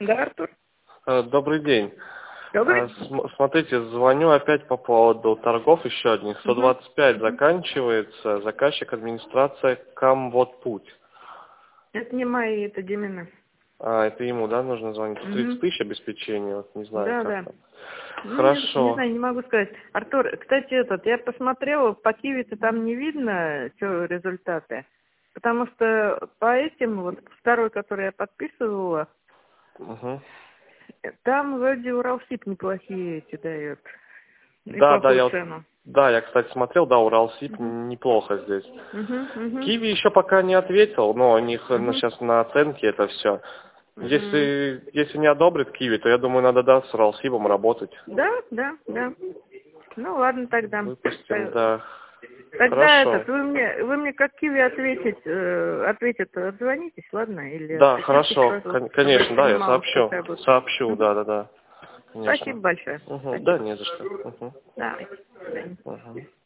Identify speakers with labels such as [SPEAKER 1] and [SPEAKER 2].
[SPEAKER 1] Да, Артур?
[SPEAKER 2] Добрый день.
[SPEAKER 1] Добрый?
[SPEAKER 2] Смотрите, звоню опять по поводу торгов еще одних. 125 заканчивается, заказчик администрация Камводпуть.
[SPEAKER 1] Это не мои, это Димина.
[SPEAKER 2] Это ему, да, нужно звонить? 30 тысяч обеспечения, вот не знаю,
[SPEAKER 1] Да,
[SPEAKER 2] как
[SPEAKER 1] да.
[SPEAKER 2] там.
[SPEAKER 1] Ну,
[SPEAKER 2] Хорошо.
[SPEAKER 1] не знаю, не могу сказать. Артур, кстати, я посмотрела, по Киви-то там не видно результаты. Потому что по этим, вот второй, который я подписывала,
[SPEAKER 2] Угу.
[SPEAKER 1] там вроде Уралсиб неплохие эти дает. И
[SPEAKER 2] Да,
[SPEAKER 1] плохую цену.
[SPEAKER 2] я, кстати, смотрел, да, Уралсиб неплохо здесь.
[SPEAKER 1] Угу.
[SPEAKER 2] Киви еще пока не ответил, но у них сейчас на оценке это все. Если не одобрит Киви, то я думаю, надо, да, с Уралсибом работать.
[SPEAKER 1] Да. Ну ладно тогда.
[SPEAKER 2] Выпустим, да.
[SPEAKER 1] Тогда
[SPEAKER 2] Хорошо.
[SPEAKER 1] вы мне как Киви ответят, отзвонитесь, ладно? Или
[SPEAKER 2] Да,
[SPEAKER 1] отпишитесь
[SPEAKER 2] хорошо.
[SPEAKER 1] сразу, чтобы
[SPEAKER 2] Конечно, да, я
[SPEAKER 1] понимала, что
[SPEAKER 2] сообщу.
[SPEAKER 1] это будет.
[SPEAKER 2] Сообщу, да. Конечно.
[SPEAKER 1] Спасибо большое.
[SPEAKER 2] Да,
[SPEAKER 1] Спасибо.
[SPEAKER 2] не за что.
[SPEAKER 1] Давай. До свидания.
[SPEAKER 2] Угу.